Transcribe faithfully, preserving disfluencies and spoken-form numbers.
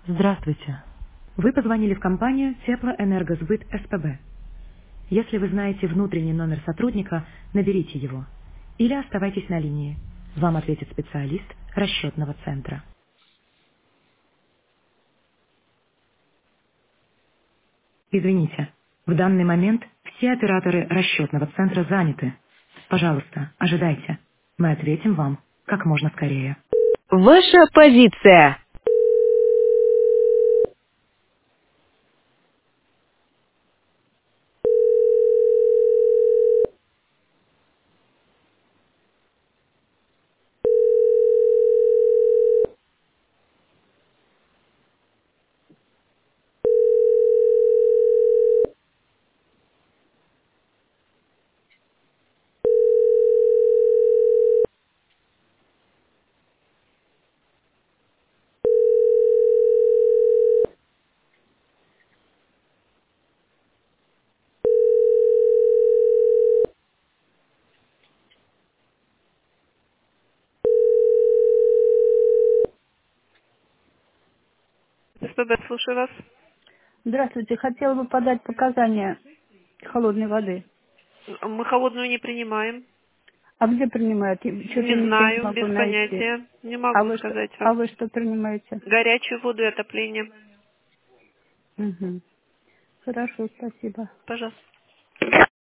Здравствуйте. Вы позвонили в компанию Теплоэнергосбыт СПБ. Если вы знаете внутренний номер сотрудника, наберите его. Или оставайтесь на линии. Вам ответит специалист расчетного центра. Извините, в данный момент все операторы расчетного центра заняты. Пожалуйста, ожидайте. Мы ответим вам как можно скорее. Ваша позиция. СПБ, слушаю вас. Здравствуйте. Хотела бы подать показания холодной воды. Мы холодную не принимаем. А где принимают? Что-то Не нигде не знаю, могу без найти. понятия. Не А могу вы что, сказать а вам. вы что принимаете? Горячую воду и отопление. Угу. Хорошо, спасибо. Пожалуйста.